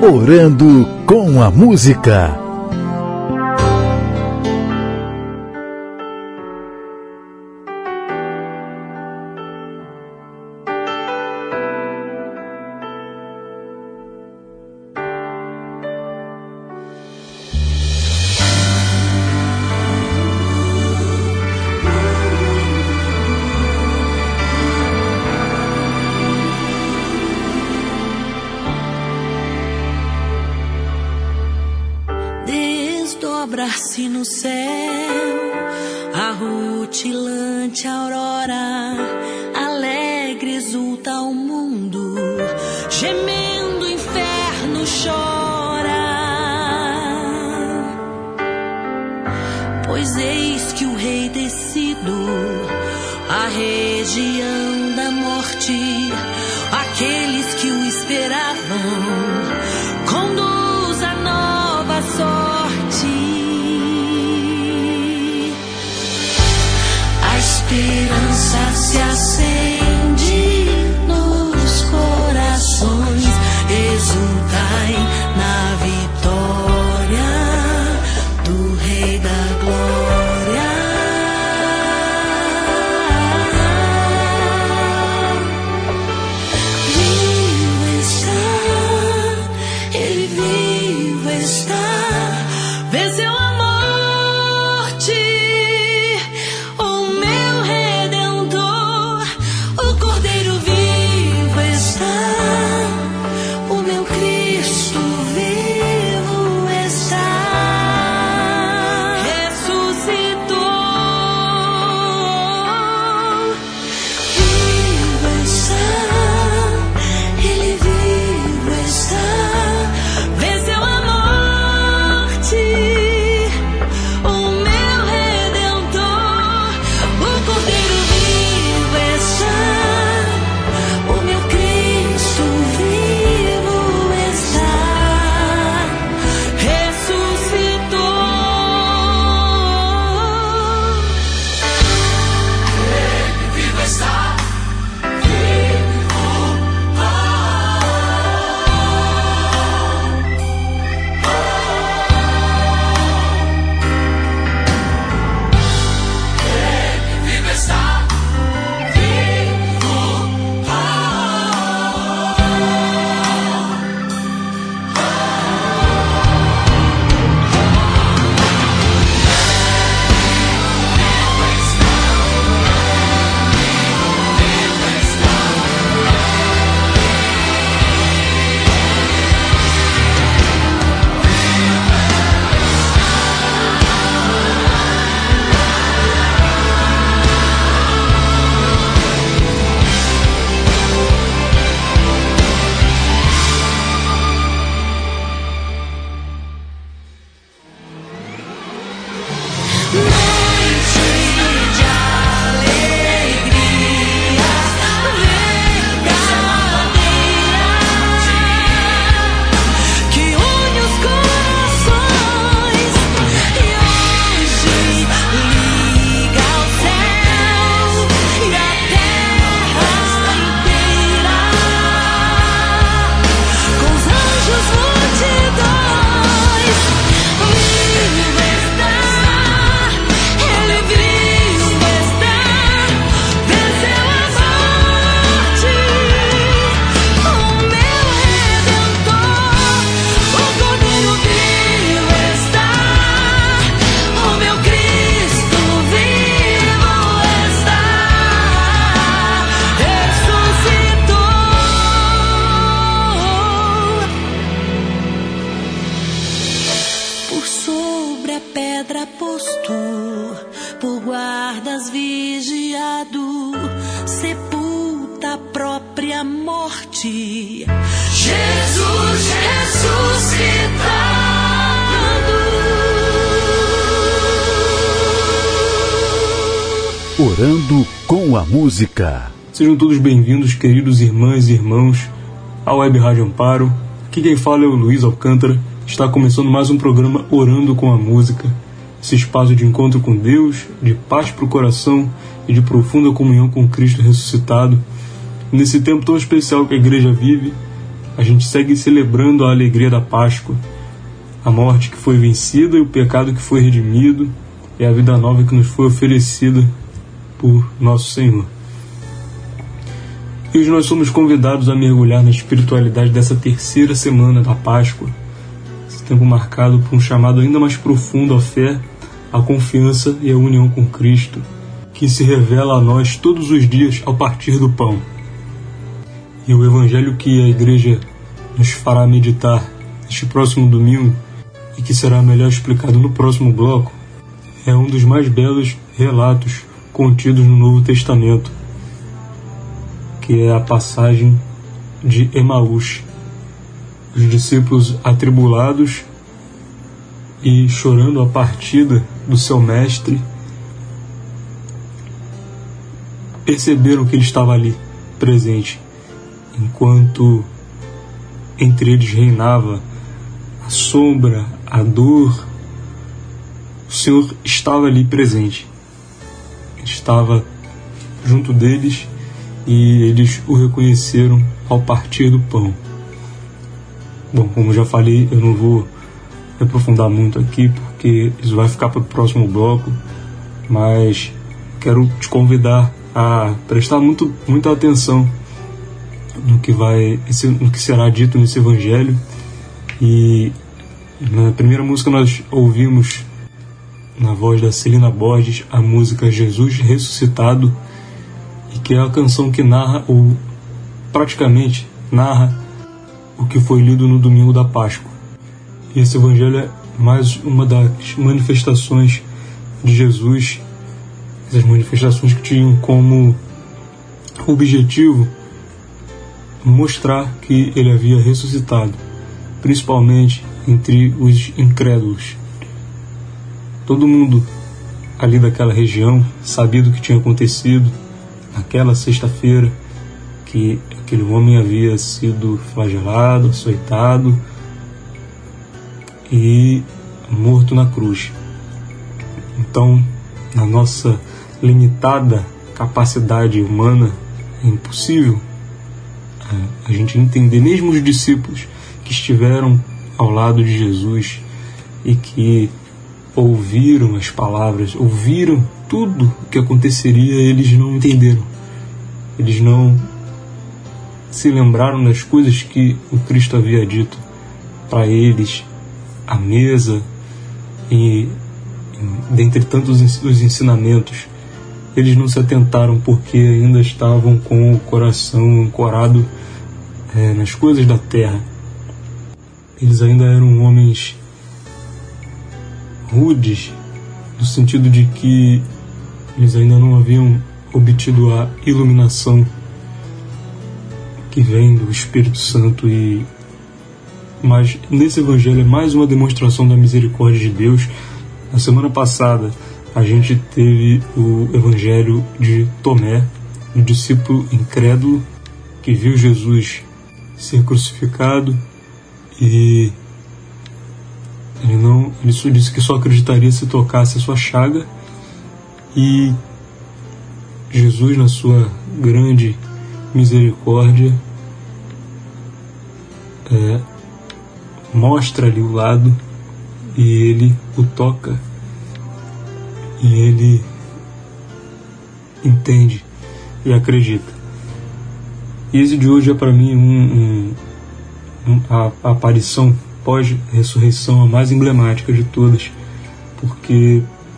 Orando com a Música. Desdobrar-se no céu a rutilante aurora, alegre exulta o mundo, gemendo o inferno chora. Pois eis que o rei descido, a região da morte, aqueles que o esperavam, conduz a nova sorte. A esperança se acende nos corações, exultai na vitória do Rei da Glória. Vivo está, Ele vivo está, venceu a morte, o meu Redentor, o Cordeiro vivo está, o meu Cristo vivo está, ressuscitou, vivo está, Ele vivo está, venceu a morte, o meu Redentor, o Cordeiro vivo está, o meu Cristo vivo está, ressuscitou. Ele vivo está, vivo está, por sobre a pedra posto, por guardas vigiado, sepulta a própria morte, Jesus ressuscitado. Orando com a Música. Sejam todos bem-vindos, queridos irmãs e irmãos, à Web Rádio Amparo. Aqui quem fala é o Luiz Alcântara. Está começando mais um programa Orando com a Música, esse espaço de encontro com Deus, de paz para o coração e de profunda comunhão com Cristo ressuscitado. Nesse tempo tão especial que a igreja vive, a gente segue celebrando a alegria da Páscoa, a morte que foi vencida e o pecado que foi redimido, e a vida nova que nos foi oferecida por nosso Senhor. E hoje nós somos convidados a mergulhar na espiritualidade dessa terceira semana da Páscoa, esse tempo marcado por um chamado ainda mais profundo à fé, à confiança e à união com Cristo, que se revela a nós todos os dias ao partir do pão. E o Evangelho que a Igreja nos fará meditar neste próximo domingo, e que será melhor explicado no próximo bloco, é um dos mais belos relatos contidos no Novo Testamento, que é a passagem de Emaús. Os discípulos atribulados e chorando a partida do seu mestre, perceberam que ele estava ali, presente, enquanto entre eles reinava a sombra, a dor. O Senhor estava ali presente. Ele estava junto deles e eles o reconheceram ao partir do pão. Bom, como já falei, eu não vou me aprofundar muito aqui, porque isso vai ficar para o próximo bloco, mas quero te convidar a prestar muita atenção no que será dito nesse Evangelho. E na primeira música nós ouvimos, na voz da Celina Borges, a música Jesus Ressuscitado, e que é a canção que praticamente narra o que foi lido no domingo da Páscoa. E esse Evangelho é mais uma das manifestações de Jesus, essas manifestações que tinham como objetivo mostrar que ele havia ressuscitado, principalmente entre os incrédulos. Todo mundo ali daquela região sabia do que tinha acontecido naquela sexta-feira, que aquele homem havia sido flagelado, açoitado e morto na cruz. Então, na nossa limitada capacidade humana, é impossível a gente entender, mesmo os discípulos que estiveram ao lado de Jesus e que ouviram as palavras, ouviram tudo o que aconteceria, eles não entenderam. Eles não se lembraram das coisas que o Cristo havia dito para eles à mesa, e dentre tantos os ensinamentos, eles não se atentaram porque ainda estavam com o coração ancorado nas coisas da terra. Eles ainda eram homens rudes, no sentido de que eles ainda não haviam obtido a iluminação que vem do Espírito Santo. Mas nesse Evangelho é mais uma demonstração da misericórdia de Deus. Na semana passada a gente teve o Evangelho de Tomé, o discípulo incrédulo que viu Jesus ser crucificado, e ele só disse que só acreditaria se tocasse a sua chaga. E Jesus, na sua grande misericórdia, mostra ali o lado, e ele o toca, e ele entende e acredita. E esse de hoje é para mim a aparição pós-ressurreição a mais emblemática de todas, porque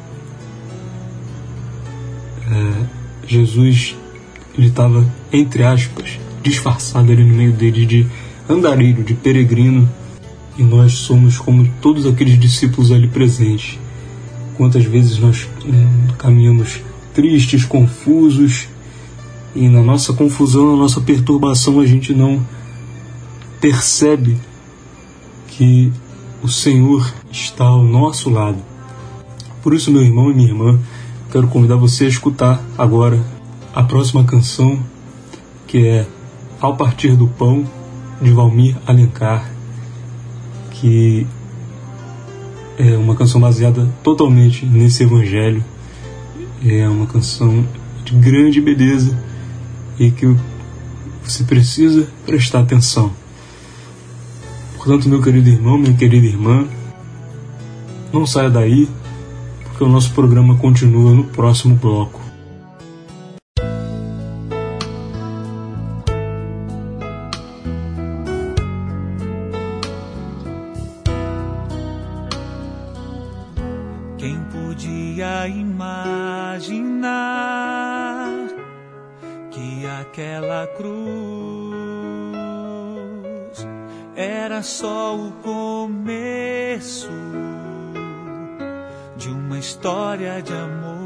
Jesus, ele estava, entre aspas, disfarçado ali no meio deles de andarilho, de peregrino, e nós somos como todos aqueles discípulos ali presentes. Quantas vezes nós caminhamos tristes, confusos, e na nossa confusão, na nossa perturbação, a gente não percebe que o Senhor está ao nosso lado. Por isso, meu irmão e minha irmã, quero convidar você a escutar agora a próxima canção, que é Ao Partir do Pão, de Valmir Alencar, que é uma canção baseada totalmente nesse Evangelho. É uma canção de grande beleza e que você precisa prestar atenção. Portanto, meu querido irmão, minha querida irmã, não saia daí, porque o nosso programa continua no próximo bloco. Quem podia imaginar que aquela cruz era só o começo de uma história de amor?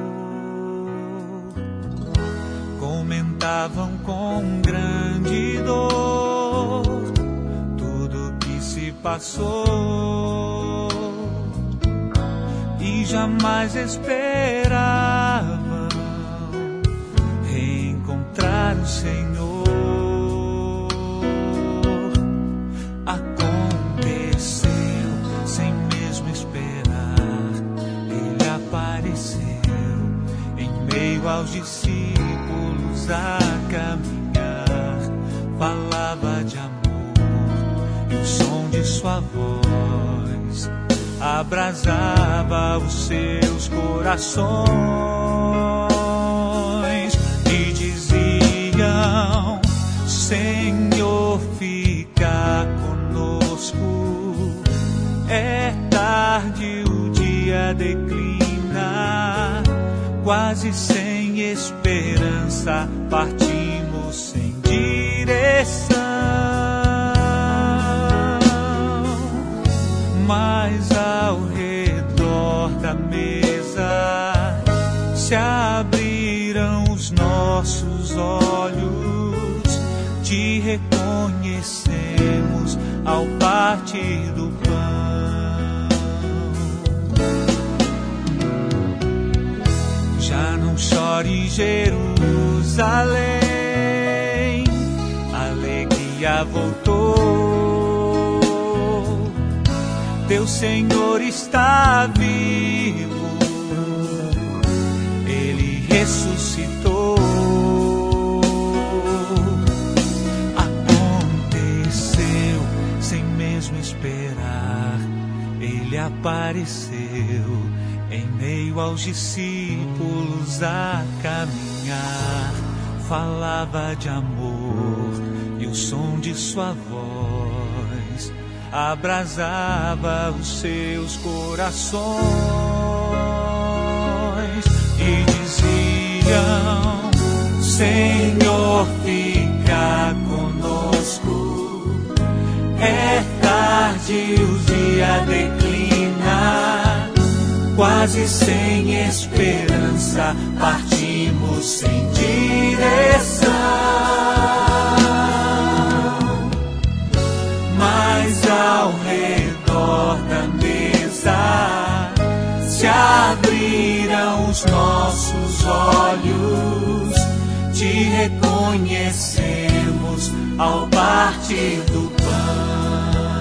Comentavam com grande dor tudo que se passou e jamais esperavam reencontrar o Senhor. Aconteceu sem mesmo esperar, Ele apareceu em meio aos discípulos a caminhar. Falava de amor e o som de sua voz abrasava os seus corações e diziam: Senhor, fica conosco. É tarde, o dia declina, quase sem esperança, partimos sem direção. Mas ao redor da mesa se abriram os nossos olhos, te reconhecemos ao partir do pão. Já não chore, Jerusalém, a alegria voltou. Teu Senhor está vivo, Ele ressuscitou. Aconteceu sem mesmo esperar, Ele apareceu em meio aos discípulos a caminhar. Falava de amor e o som de sua voz abrasava os seus corações e diziam: Senhor, fica conosco. É tarde, o dia declina, quase sem esperança, partimos sem direção. Mas ao redor da mesa se abriram os nossos olhos, te reconhecemos ao partir do pão.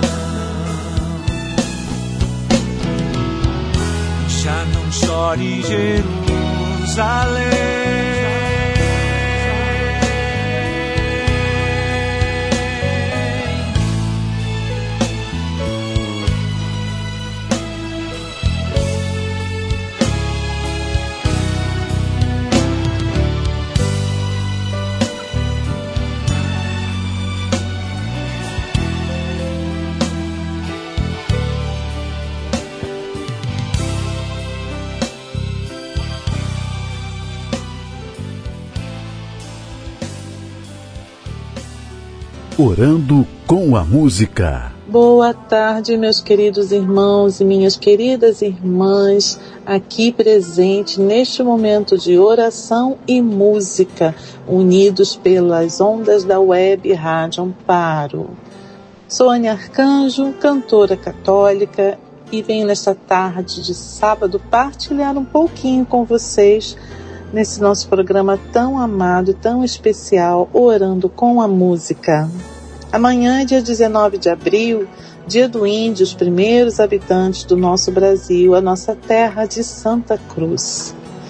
Já não chore, Jerusalém, Orando com a Música. Boa tarde, meus queridos irmãos e minhas queridas irmãs, aqui presente neste momento de oração e música, unidos pelas ondas da web Rádio Amparo. Sou Ania Arcanjo, cantora católica, e venho nesta tarde de sábado partilhar um pouquinho com vocês nesse nosso programa tão amado e tão especial, Orando com a Música. Amanhã, dia 19 de abril, dia do Índio, os primeiros habitantes do nosso Brasil, a nossa terra de Santa Cruz.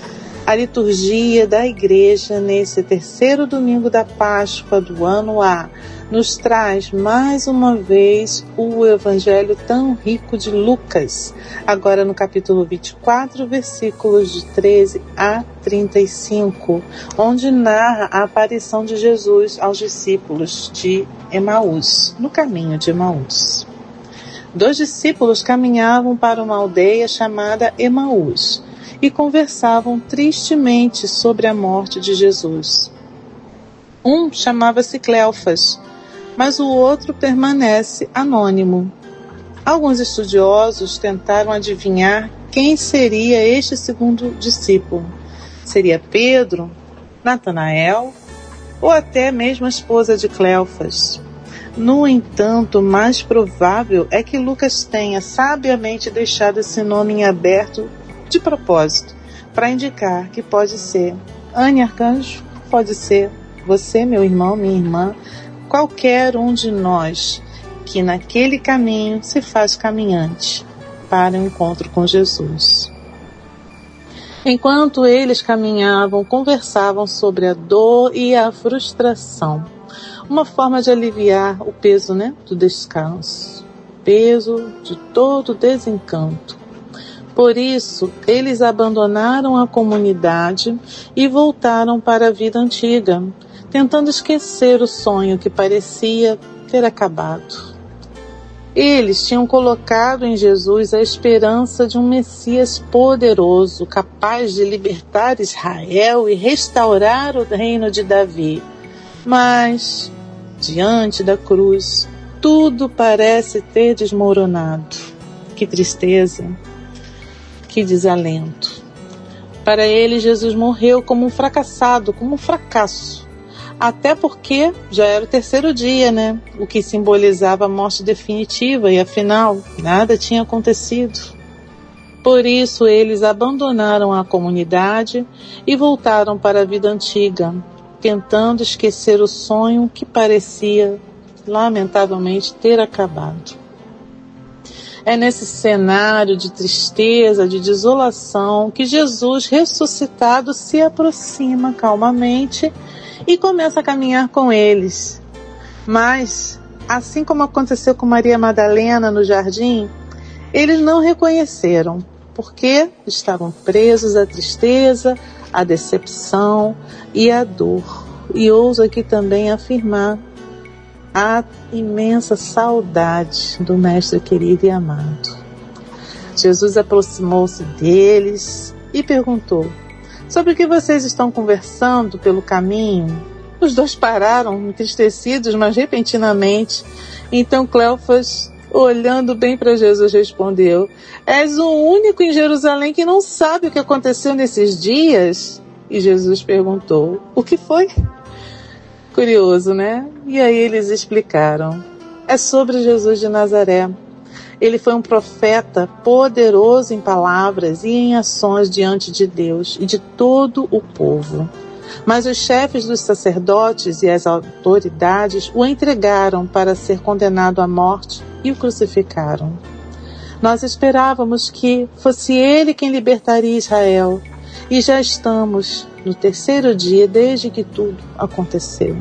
A liturgia da Igreja, nesse terceiro domingo da Páscoa do ano A, nos traz mais uma vez o Evangelho tão rico de Lucas, agora no capítulo 24, versículos de 13 a 35, onde narra a aparição de Jesus aos discípulos de Emaús, no caminho de Emaús. 2 discípulos caminhavam para uma aldeia chamada Emaús e conversavam tristemente sobre a morte de Jesus. Um chamava-se Cleofas, mas o outro permanece anônimo. Alguns estudiosos tentaram adivinhar quem seria este segundo discípulo. Seria Pedro, Natanael ou até mesmo a esposa de Cleofas. No entanto, o mais provável é que Lucas tenha sabiamente deixado esse nome em aberto de propósito, para indicar que pode ser Anne Arcanjo, pode ser você, meu irmão, minha irmã, qualquer um de nós que naquele caminho se faz caminhante para o encontro com Jesus. Enquanto eles caminhavam, conversavam sobre a dor e a frustração. Uma forma de aliviar o peso, do descanso, peso de todo desencanto. Por isso, eles abandonaram a comunidade e voltaram para a vida antiga, tentando esquecer o sonho que parecia ter acabado. Eles tinham colocado em Jesus a esperança de um Messias poderoso, capaz de libertar Israel e restaurar o reino de Davi. Mas, diante da cruz, tudo parece ter desmoronado. Que tristeza, que desalento. Para ele, Jesus morreu como um fracassado, como um fracasso. Até porque já era o terceiro dia, o que simbolizava a morte definitiva e, afinal, nada tinha acontecido. Por isso, eles abandonaram a comunidade e voltaram para a vida antiga, tentando esquecer o sonho que parecia, lamentavelmente, ter acabado. É nesse cenário de tristeza, de desolação, que Jesus ressuscitado se aproxima calmamente e começa a caminhar com eles. Mas, assim como aconteceu com Maria Madalena no jardim, eles não reconheceram, porque estavam presos à tristeza, à decepção e à dor. E ouso aqui também afirmar a imensa saudade do Mestre querido e amado. Jesus aproximou-se deles e perguntou: sobre o que vocês estão conversando pelo caminho? Os dois pararam, entristecidos, mas repentinamente. Então Cleofas, olhando bem para Jesus, respondeu: és o único em Jerusalém que não sabe o que aconteceu nesses dias? E Jesus perguntou: o que foi? Curioso, E aí eles explicaram. É sobre Jesus de Nazaré. Ele foi um profeta poderoso em palavras e em ações diante de Deus e de todo o povo. Mas os chefes dos sacerdotes e as autoridades o entregaram para ser condenado à morte e o crucificaram. Nós esperávamos que fosse ele quem libertaria Israel. E já estamos no terceiro dia desde que tudo aconteceu.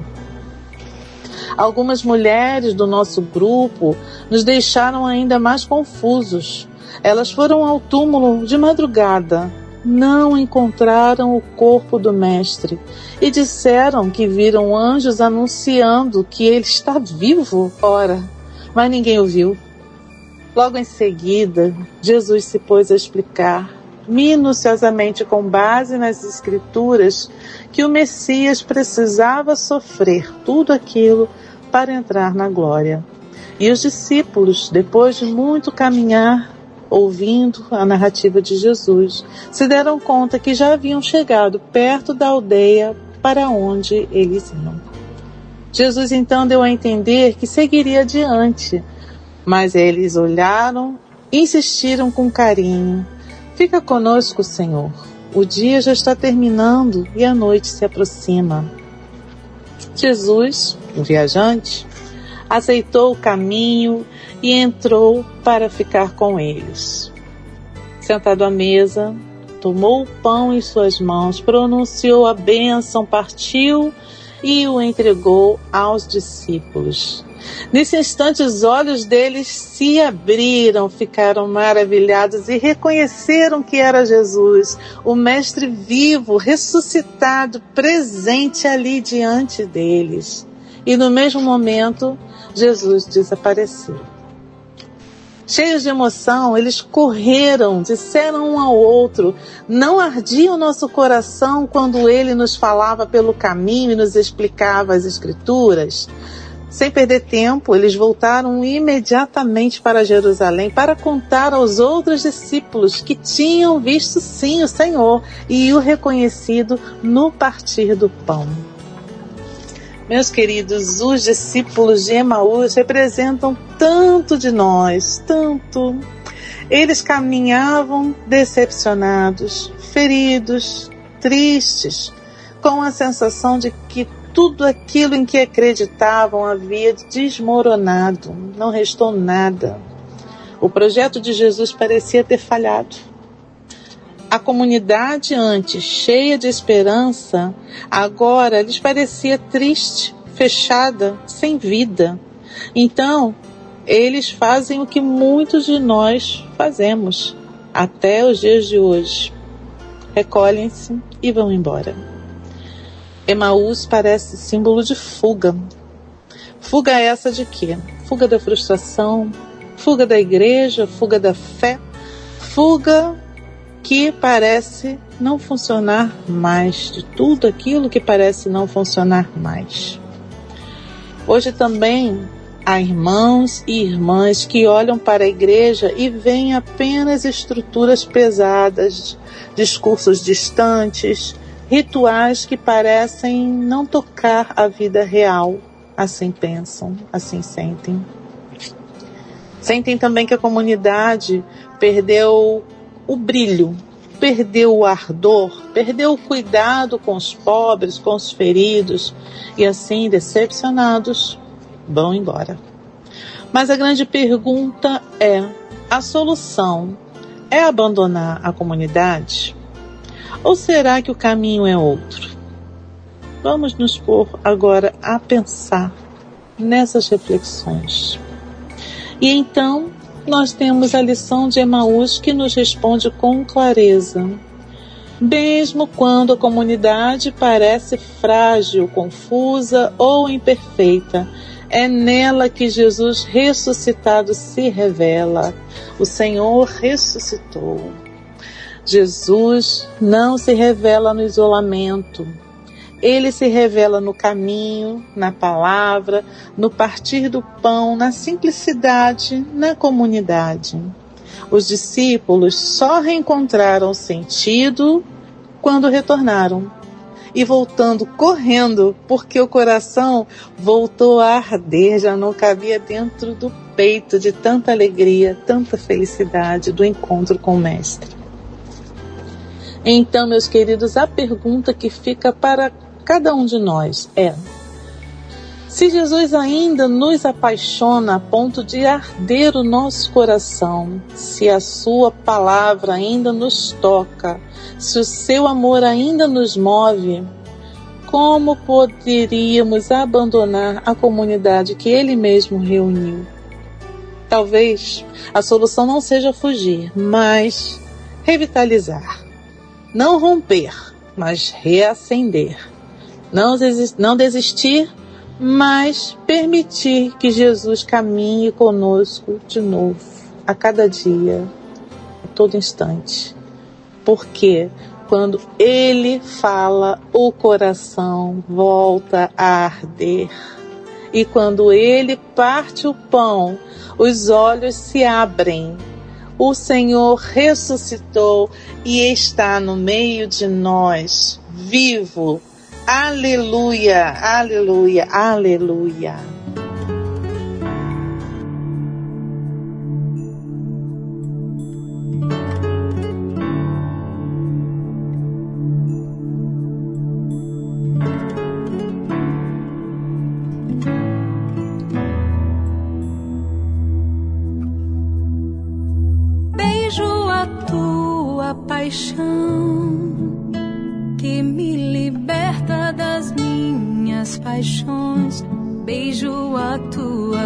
Algumas mulheres do nosso grupo nos deixaram ainda mais confusos. Elas foram ao túmulo de madrugada, não encontraram o corpo do Mestre e disseram que viram anjos anunciando que ele está vivo. Ora, mas ninguém o viu. Logo em seguida, Jesus se pôs a explicar minuciosamente, com base nas Escrituras, que o Messias precisava sofrer tudo aquilo para entrar na glória. E os discípulos, depois de muito caminhar, ouvindo a narrativa de Jesus, se deram conta que já haviam chegado perto da aldeia para onde eles iam. Jesus então deu a entender que seguiria adiante, mas eles olharam e insistiram com carinho: fica conosco, Senhor. O dia já está terminando e a noite se aproxima. Jesus, o viajante, aceitou o caminho e entrou para ficar com eles. Sentado à mesa, tomou o pão em suas mãos, pronunciou a bênção, partiu e o entregou aos discípulos. Nesse instante, os olhos deles se abriram, ficaram maravilhados e reconheceram que era Jesus, o Mestre vivo, ressuscitado, presente ali diante deles. E no mesmo momento, Jesus desapareceu. Cheios de emoção, eles correram, disseram um ao outro: não ardia o nosso coração quando ele nos falava pelo caminho e nos explicava as Escrituras? Sem perder tempo, eles voltaram imediatamente para Jerusalém para contar aos outros discípulos que tinham visto sim o Senhor e o reconhecido no partir do pão. Meus queridos, os discípulos de Emaús representam tanto de nós, tanto. Eles caminhavam decepcionados, feridos, tristes, com a sensação de que tudo aquilo em que acreditavam havia desmoronado, não restou nada. O projeto de Jesus parecia ter falhado. A comunidade antes cheia de esperança, agora lhes parecia triste, fechada, sem vida. Então, eles fazem o que muitos de nós fazemos até os dias de hoje. Recolhem-se e vão embora. Emaús parece símbolo de fuga. Fuga essa de quê? Fuga da frustração, fuga da igreja, fuga da fé, fuga que parece não funcionar mais, de tudo aquilo que parece não funcionar mais. Hoje também há irmãos e irmãs que olham para a igreja e veem apenas estruturas pesadas, discursos distantes, rituais que parecem não tocar a vida real. Assim pensam, assim sentem. Sentem também que a comunidade perdeu o brilho, perdeu o ardor, perdeu o cuidado com os pobres, com os feridos, e assim, decepcionados, vão embora. Mas a grande pergunta é: a solução é abandonar a comunidade? Ou será que o caminho é outro? Vamos nos pôr agora a pensar nessas reflexões. E então, nós temos a lição de Emaús que nos responde com clareza. Mesmo quando a comunidade parece frágil, confusa ou imperfeita, é nela que Jesus ressuscitado se revela. O Senhor ressuscitou. Jesus não se revela no isolamento. Ele se revela no caminho, na palavra, no partir do pão, na simplicidade, na comunidade. Os discípulos só reencontraram sentido quando retornaram. E voltando correndo, porque o coração voltou a arder, já não cabia dentro do peito de tanta alegria, tanta felicidade do encontro com o Mestre. Então, meus queridos, a pergunta que fica para cada um de nós é: se Jesus ainda nos apaixona a ponto de arder o nosso coração, se a sua palavra ainda nos toca, se o seu amor ainda nos move, como poderíamos abandonar a comunidade que ele mesmo reuniu? Talvez a solução não seja fugir, mas revitalizar. Não romper, mas reacender. Não desistir, mas permitir que Jesus caminhe conosco de novo, a cada dia, a todo instante. Porque quando Ele fala, o coração volta a arder. E quando Ele parte o pão, os olhos se abrem. O Senhor ressuscitou e está no meio de nós, vivo. Aleluia, aleluia, aleluia. Beijo a tua tua paixão que me liberta das minhas paixões. Beijo a tua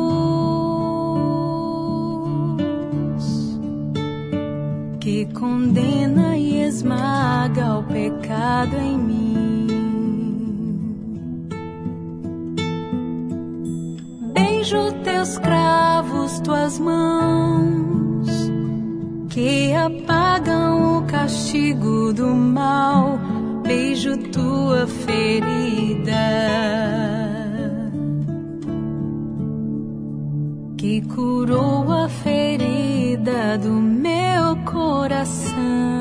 cruz que condena e esmaga o pecado em mim. Beijo teus cravos, tuas mãos que apagam o castigo do mal. Beijo tua ferida que curou a ferida do meu coração.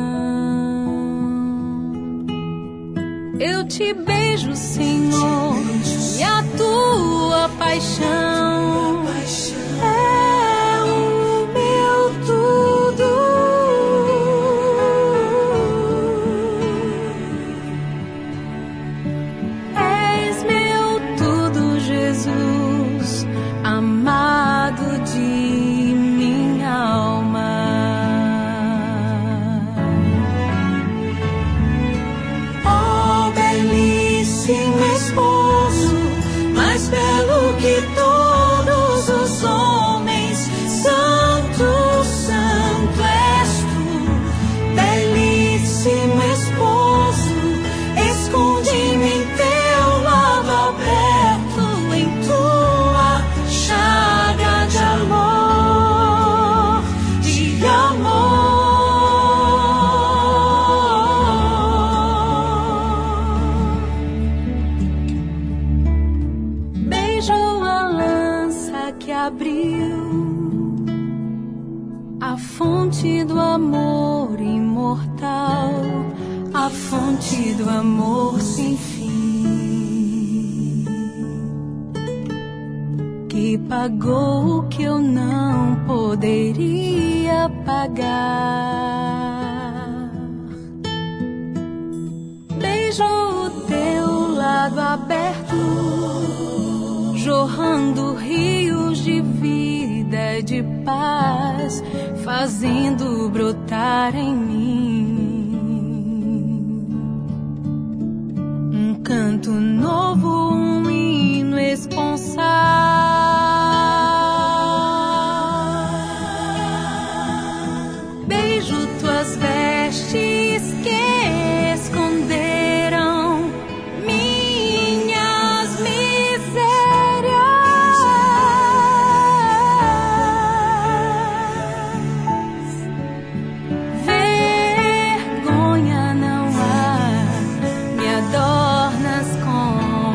Eu te beijo, Senhor, e a tua paixão é o meu tudo. És meu tudo, Jesus, amado de minha alma. Oh, belíssimo esposo, mais belo que todos os homens, santo, santo és tu. Belíssimo esposo, esconde-me em teu lado aberto, em tua chaga de amor, de amor. Beijo a lança que abriu a fonte do amor imortal, a fonte do amor sem fim, que pagou o que eu não poderia pagar. Beijo o teu lado aberto, jorrando rios de vida, de paz, fazendo brotar em mim um canto novo, um hino esponsal. Beijo tuas vestes que esconderam minhas misérias. Vergonha não há, me adornas com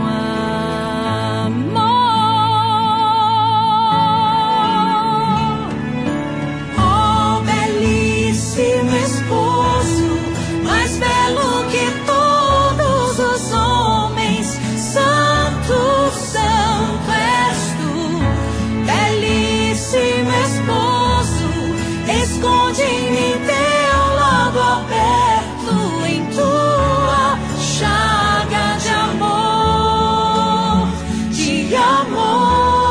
amor. Oh, belíssimo esposo, mais belo que todos os homens, santo, santo és tu. Belíssimo esposo, esconde-me em teu lado aberto, em tua chaga de amor, de amor.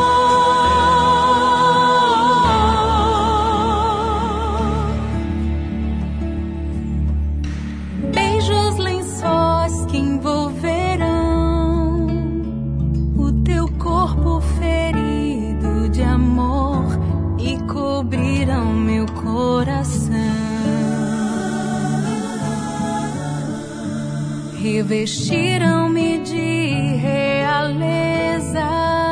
Beijo os lençóis que envolverão o teu corpo ferido de amor e cobrirão meu coração. Revestiram-me de realeza.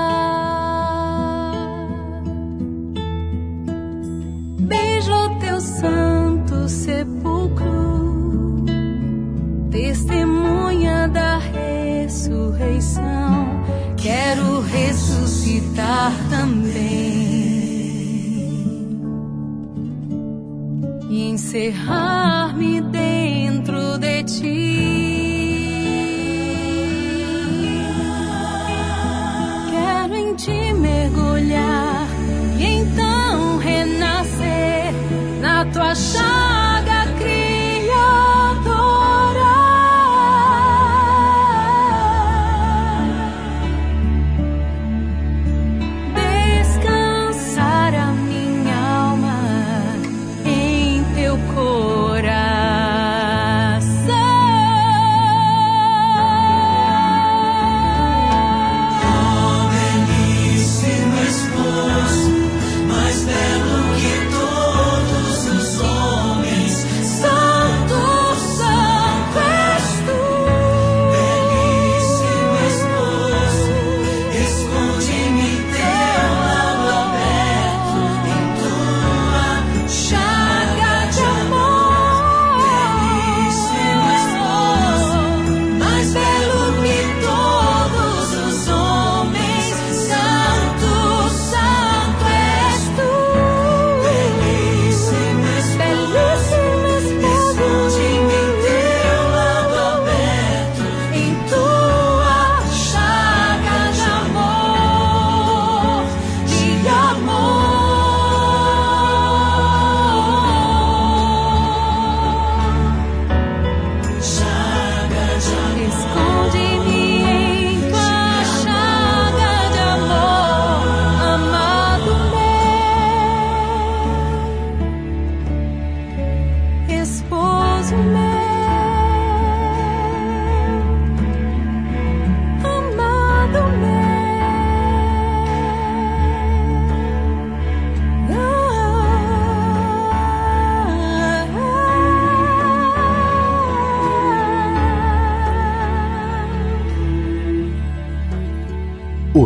Beijo o teu santo sepulcro, testemunha da ressurreição. Quero ressuscitar também e encerrar-me dentro de ti. Quero em ti mergulhar e então renascer na tua chaga criadora. Descansar a minha alma em teu coração.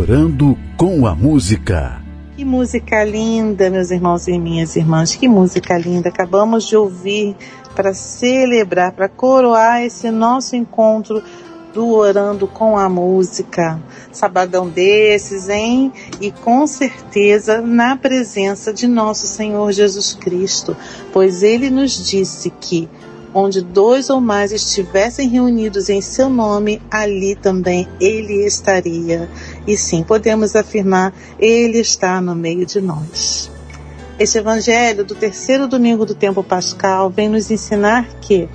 Orando com a Música. Que música linda, meus irmãos e minhas irmãs, que música linda. Acabamos de ouvir para celebrar, para coroar esse nosso encontro do Orando com a Música. Sabadão desses, hein? E com certeza na presença de nosso Senhor Jesus Cristo, pois Ele nos disse que onde 2 ou mais estivessem reunidos em seu nome, ali também Ele estaria. E sim, podemos afirmar, Ele está no meio de nós. Este evangelho do 3º domingo do tempo pascal vem nos ensinar que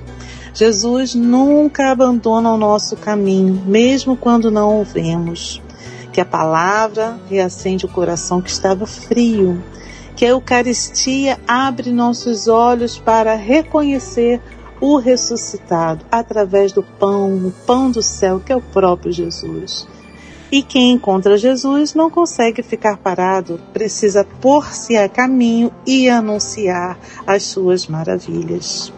Jesus nunca abandona o nosso caminho, mesmo quando não o vemos. Que a palavra reacende o coração que estava frio. Que a Eucaristia abre nossos olhos para reconhecer o ressuscitado através do pão, o pão do céu, que é o próprio Jesus. E quem encontra Jesus não consegue ficar parado, precisa pôr-se a caminho e anunciar as suas maravilhas.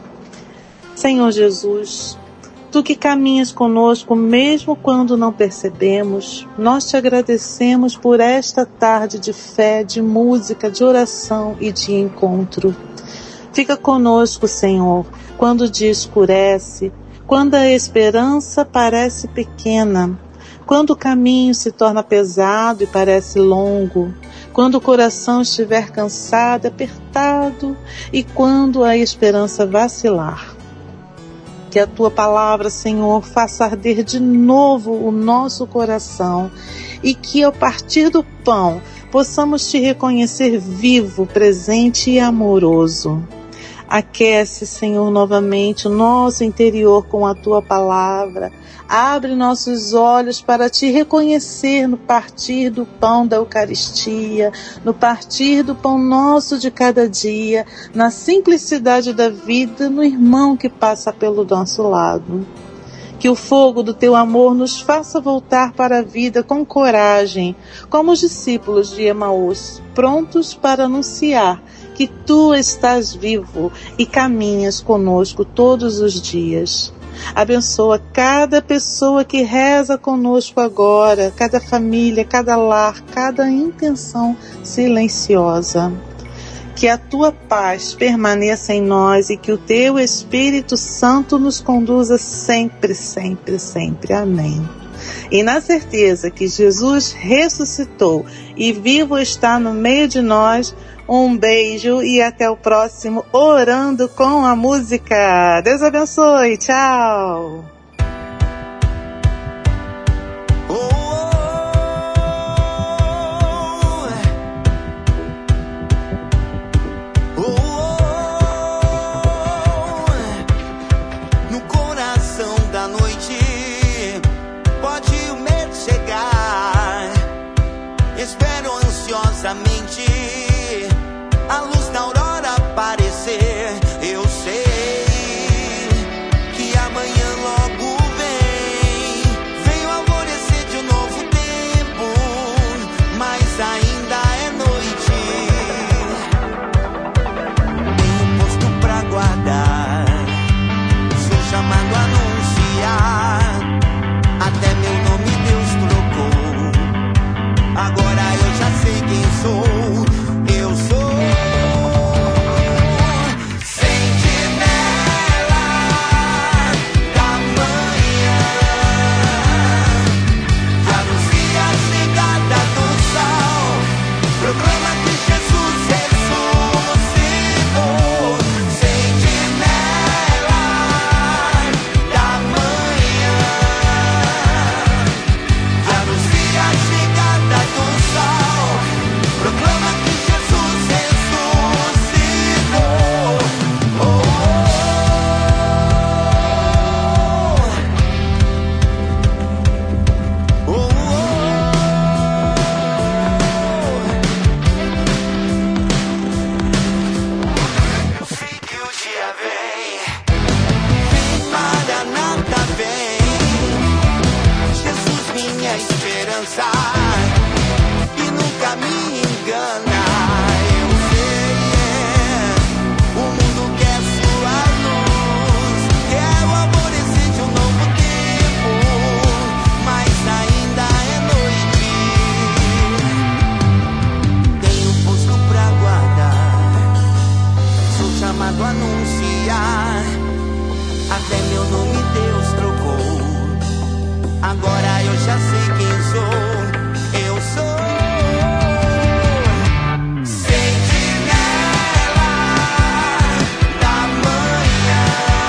Senhor Jesus, Tu que caminhas conosco mesmo quando não percebemos, nós te agradecemos por esta tarde de fé, de música, de oração e de encontro. Fica conosco, Senhor, quando o dia escurece, quando a esperança parece pequena, quando o caminho se torna pesado e parece longo, quando o coração estiver cansado, apertado e quando a esperança vacilar. Que a Tua palavra, Senhor, faça arder de novo o nosso coração e que, ao partir do pão, possamos Te reconhecer vivo, presente e amoroso. Aquece, Senhor, novamente o nosso interior com a Tua palavra. Abre nossos olhos para Te reconhecer no partir do pão da Eucaristia, no partir do pão nosso de cada dia, na simplicidade da vida, no irmão que passa pelo nosso lado. Que o fogo do Teu amor nos faça voltar para a vida com coragem, como os discípulos de Emaús, prontos para anunciar que Tu estás vivo e caminhas conosco todos os dias. Abençoa cada pessoa que reza conosco agora, cada família, cada lar, cada intenção silenciosa. Que a Tua paz permaneça em nós e que o Teu Espírito Santo nos conduza sempre, sempre, sempre. Amém. E na certeza que Jesus ressuscitou e vivo está no meio de nós, um beijo e até o próximo Orando com a Música. Deus abençoe. Tchau. No coração da noite pode o medo chegar. Espero ansiosamente a luz da aurora aparecer. Eu sei que amanhã logo até meu nome Deus trocou. Agora eu já sei quem sou. Eu sou sentinela da manhã,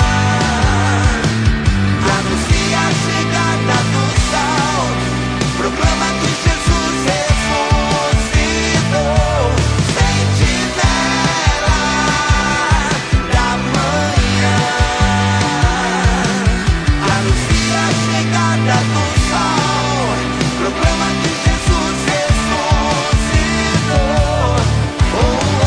anuncia a chegada do sol, proclama que Jesus ressuscitou. Sentinela da manhã, anuncia a chegada do sol, proclama que Jesus ressuscitou. Oh, oh,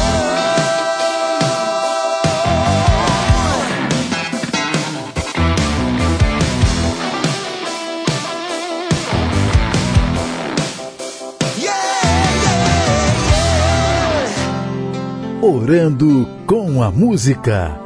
yeah, yeah, yeah. Orando com a música.